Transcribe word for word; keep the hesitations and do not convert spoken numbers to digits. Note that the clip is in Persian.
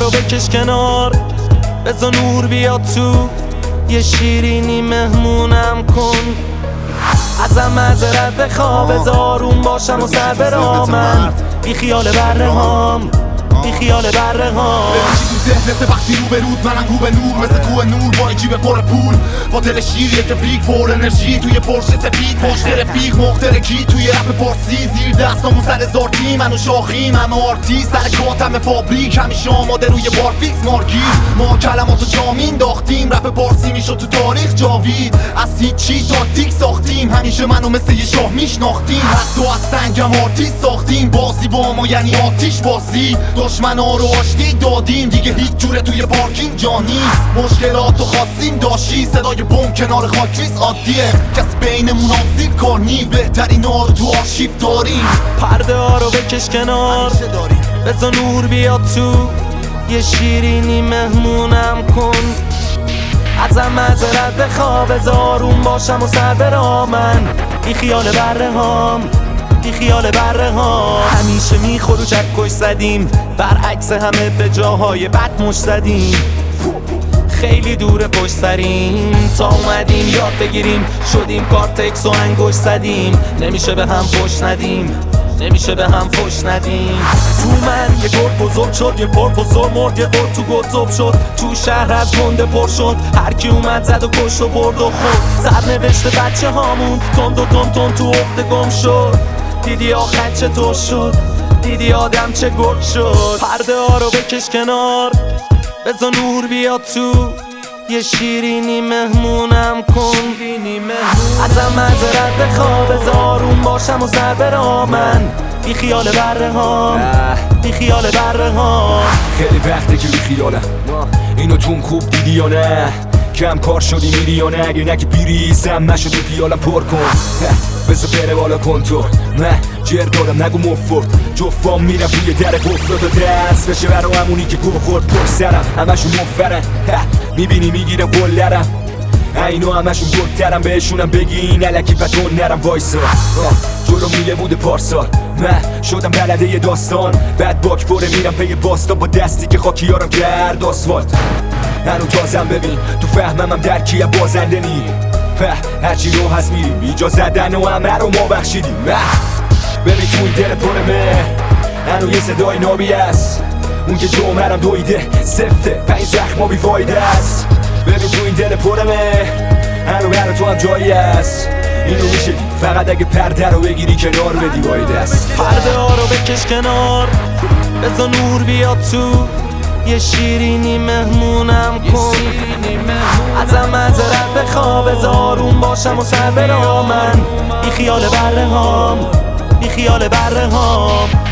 رو بکش کنار، بذار نور بیاد تو، یه شیرینی مهمونم کن. ازم معذرت بخوا، بذار آروم باشم و سر برامن. بی خیال بره هام، بی خیال بره هام. تو ذهنت وقتی رو به رود، منم رو به نور، مثل کوه نور با جیب پر پول، با دل شیریه که پیک پر انرژی، توی پرش سفید پشت رفیق مخترکی، توی رپ پارسی زیر دستامون سر زارتی، منو شاخیم همه آرتی، سر کاتم فابریک همیشه آماده روی بار فیکس مارکی. ما کلماتو جامین داختیم، رپ پارسی میشد تو تاریخ جاوید، از هیچی تاکتیک ساختیم، همیشه منو مثل یه شاه میشناختیم، حتی از سنگم آرتیست ساختیم، بازی با ما یعنی آتیش بازی، دشمنا رو آشتی دادیم، دیگه هیچ جوره توی پارکینگ جا نیست، مشکلاتو خواستیم داشتی، صدای بم کنار خاکریز عادیه، کس بینمون آبزیر کار نی، بهترین ها رو تو آرشیف داریم. پرده ها رو بکش کنار، بذار نور بیاد تو، یه شیرینی مهمونم کن. ازم معذرت بخوا، بذار آروم باشم و سر برامن. بی خیال بره هام، بی خیال بره ها. همیشه میخور و چکش زدیم، برعکس همه به جاهای بد مش زدیم. خیلی دور پشت سریم، تا اومدیم یاد بگیریم، شدیم کارتکس و انگوش زدیم. نمیشه به هم فش ندیم، نمیشه به هم فش ندیم. تو من یه گرد بزرگ شد، یه پروفسور مرد، یه گرد تو گذب شد، تو شهر از گنده پر شد، هر کی اومد زد و کشت و برد و خود. سرنوشت بچه هامون تند و تند تند تو عقده گم شد. دیدی آخر چطور شد، دیدی آدم چه گرد شد. پرده ها رو بکش کنار، بذار نور بیاد تو، یه شیرینی مهمونم کن. ازم معذرت بخوا، بذار آروم باشم و سر برامن. بی خیال بره هام، بی خیال بره هام. خیلی وقته که بی خیالم، اینو توم خوب دیدی یا نه؟ کم کار شدی میری یا نه؟ اگه نگی بیریزم نشد تو پیالم پر کن، بذار بره بالا کنتور، نه جر دارم نگو مفت، جفام میرم توی در گفت و دست بشه برا همونی که گوه خورد پر سرم، همشون مفرن میبینی میگیرم گلرم، اینو همشون گلترم، بهشونم بگین علکی بدون نرم وایسا. جلو میله بوده پارسال، من شدم بلده یه داستان، بعد باک پره میرم پی باستا با دستی که خاکیارم کرد آسفالت. هنو تازم ببین تو فهمم هم درکی هم بازنده نی، هرچی رو هست میریم ایجا زدن و همه رو ما بخشیدیم. ببین تو این دل پر مهر هنو یه صدای نابی است، اون که جمعرم دویده سفته پنج زخم بی فایده است. ببین تو این دل پر مهر هنو برا تو هم جایی است، اینو میشه دید فقط اگه پرده رو بگیری کنار بدی باید است. پرده ها رو بکش کنار، بذار نور بیاد تو، یه شیرینی مهمونم کن. ازم معذرت بخوا، بذار آروم باشم و سر برامن. بی خیال بره هام، بی خیال بره هام.